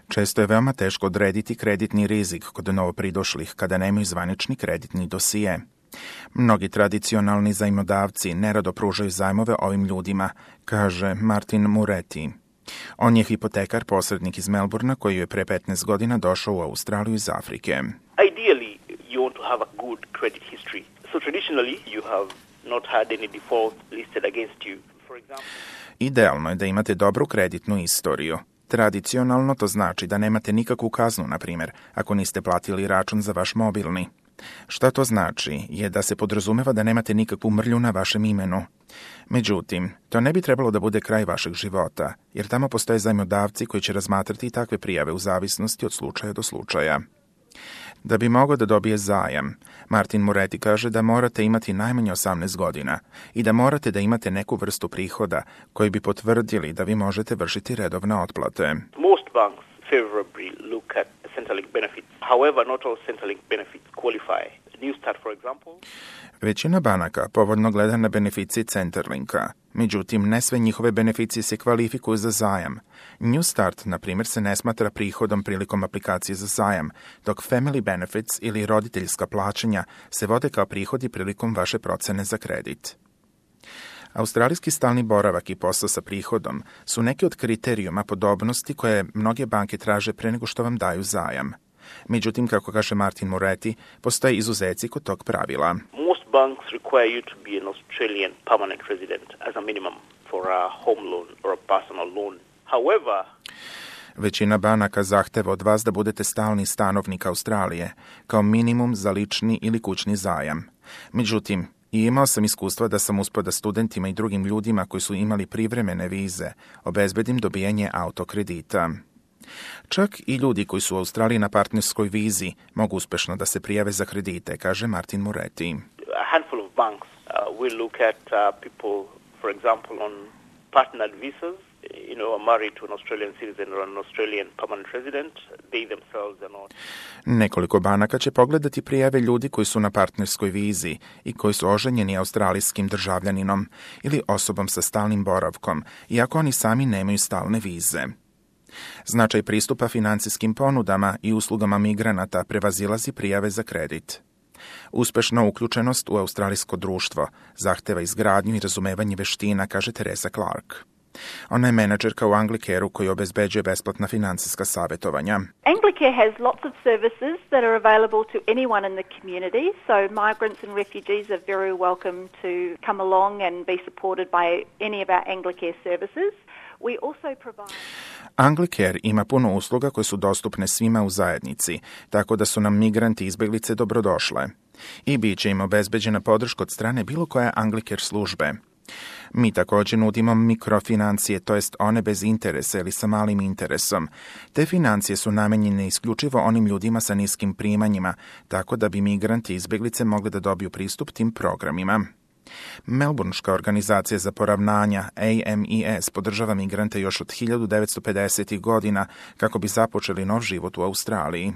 Često je veoma teško odrediti kreditni rizik kod novopridošlih kada nemaju zvanični kreditni dosije. Mnogi tradicionalni zajmodavci nerado pružaju zajmove ovim ljudima, kaže Martin Moretti. On je hipotekar posrednik iz Melbourna koji je pre 15 godina došao u Australiju iz Afrike. Ideally, you want to have a good credit history. So traditionally, you have not had any default listed against you. For example, idealno je da imate dobru kreditnu istoriju. Tradicionalno to znači da nemate nikakvu kaznu, na primjer, ako niste platili račun za vaš mobilni. Šta to znači je da se podrazumeva da nemate nikakvu mrlju na vašem imenu. Međutim, to ne bi trebalo da bude kraj vašeg života, jer tamo postoje zajmodavci koji će razmatrati takve prijave u zavisnosti od slučaja do slučaja. Da bi mogao da dobije zajam, Martin Moretti kaže da morate imati najmanje 18 godina i da morate da imate neku vrstu prihoda koji bi potvrdili da vi možete vršiti redovne otplate. Most banks favorably look at Centrelink benefits. However, not all Centrelink benefits qualify. New Start, for example. Većina banaka povoljno gleda na beneficije Centerlinka. Međutim, ne sve njihove beneficije se kvalifikuju za zajam. New Start, na primjer, se ne smatra prihodom prilikom aplikacije za zajam, dok Family Benefits ili roditeljska plaćanja se vode kao prihodi prilikom vaše procene za kredit. Australijski stalni boravak i posao sa prihodom su neki od kriterijuma podobnosti koje mnoge banke traže pre nego što vam daju zajam. Međutim, kako kaže Martin Moretti, postoje izuzeci kod tog pravila. Most banks require you to be an Australian permanent resident as a minimum for a home loan or a personal loan. However, većina banaka zahteva od vas da budete stalni stanovnik Australije, kao minimum za lični ili kućni zajam. Međutim, i imao sam iskustva da sam uspio da studentima i drugim ljudima koji su imali privremene vize obezbedim dobijanje autokredita. Čak i ljudi koji su u Australiji na partnerskoj vizi mogu uspešno da se prijave za kredite, kaže Martin Moretti. A handful of banks will look at people, for example, on partnered visas, are married to an Australian citizen or an Australian permanent resident. They themselves are not. Nekoliko banaka će pogledati prijave ljudi koji su na partnerskoj vizi i koji su oženjeni australijskim državljaninom ili osobom sa stalnim boravkom, iako oni sami nemaju stalne vize. Značaj pristupa financijskim ponudama i uslugama migranata prevazilazi prijave za kredit. Uspešna uključenost u australijsko društvo zahteva izgradnju i razumevanje veština, kaže Teresa Clark. Ona je menadžerka u Anglicare-u koji obezbeđuje besplatna finansijska savjetovanja. Anglicare has lots of services that are available to anyone in the community, so migrants and refugees are very welcome to come along and be supported by any of our Anglicare services. We also provide... Anglicare ima puno usluga koje su dostupne svima u zajednici, tako da su nam migranti i izbeglice dobrodošle. I bit će im obezbeđena podrška od strane bilo koje Anglicare službe. Mi također nudimo mikrofinancije, to jest one bez interesa ili sa malim interesom. Te financije su namenjene isključivo onim ljudima sa niskim primanjima, tako da bi migranti i izbeglice mogli da dobiju pristup tim programima. Melbourneška organizacija za poravnanja AMES podržava migrante još od 1950. godina kako bi započeli nov život u Australiji.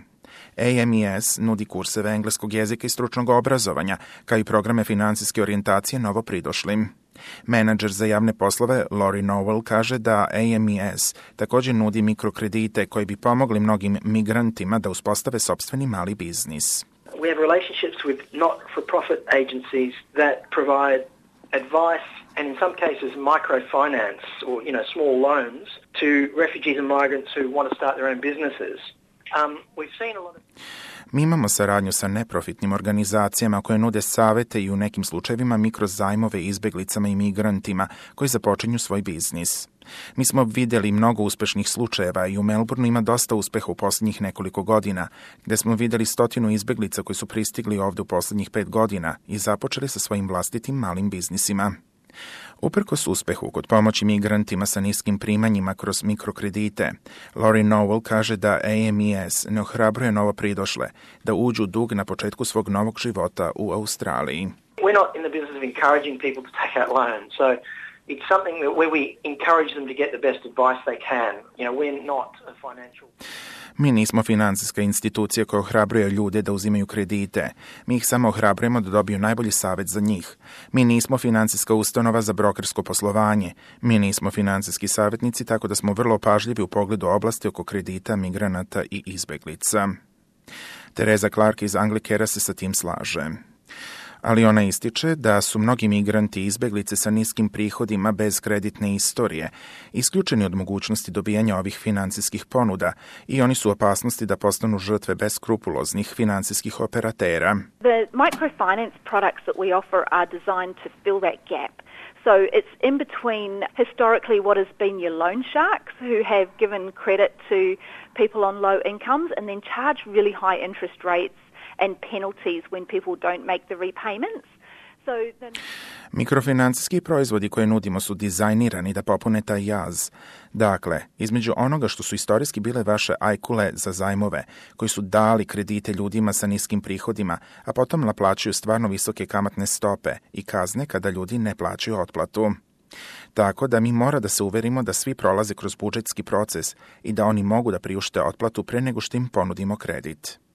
AMES nudi kurseve engleskog jezika i stručnog obrazovanja, kao i programe finansijske orijentacije novopridošlim. Menadžer za javne poslove Lori Nowell kaže da AMES također nudi mikrokredite koji bi pomogli mnogim migrantima da uspostave sopstveni mali biznis. We have relationships with not-for-profit agencies that provide advice and in some cases microfinance or small loans to refugees and migrants who want to start their own businesses. We've seen a lot of... Mi imamo saradnju sa neprofitnim organizacijama koje nude savete i u nekim slučajevima mikrozajmove izbeglicama i migrantima koji započinju svoj biznis. Mi smo vidjeli mnogo uspešnih slučajeva i u Melbourneu ima dosta uspeha u posljednjih nekoliko godina, gde smo vidjeli 100 izbeglica koji su pristigli ovde u posljednjih 5 godina i započeli sa svojim vlastitim malim biznisima. Uprkos uspehu kod pomoći migrantima sa niskim primanjima kroz mikrokredite, Lori Nowell kaže da AMES ne ohrabruje novopridošle da uđu dug na početku svog novog života u Australiji. We're not in the business of encouraging people to take out loans. So, It's something that where we encourage them to get the best advice they can. We're not a financial... Mi nismo financijska institucija koja ohrabruje ljude da uzimaju kredite. Mi ih samo ohrabrujemo da dobiju najbolji savjet za njih. Mi nismo financijska ustanova za brokersko poslovanje. Mi nismo financijski savjetnici, tako da smo vrlo pažljivi u pogledu oblasti oko kredita, migranata i izbeglica. Teresa Clark iz Anglicare se sa tim slaže. Ali ona ističe da su mnogi migranti i izbeglice sa niskim prihodima bez kreditne istorije isključeni od mogućnosti dobijanja ovih financijskih ponuda i oni su u opasnosti da postanu žrtve beskrupuloznih financijskih operatera. The microfinance products that we offer are designed to fill that gap. So it's in between historically what has been your loan sharks who have given credit to people on low incomes and then charge really high interest rates and penalties when people don't make the repayments. Mikrofinancijski proizvodi koje nudimo su dizajnirani da popune taj jaz. Dakle, između onoga što su istorijski bile vaše ajkule za zajmove, koji su dali kredite ljudima sa niskim prihodima, a potom naplaćuju stvarno visoke kamatne stope i kazne kada ljudi ne plaćaju otplatu. Tako da mi mora da se uverimo da svi prolaze kroz budžetski proces i da oni mogu da priušte otplatu pre nego što im ponudimo kredit.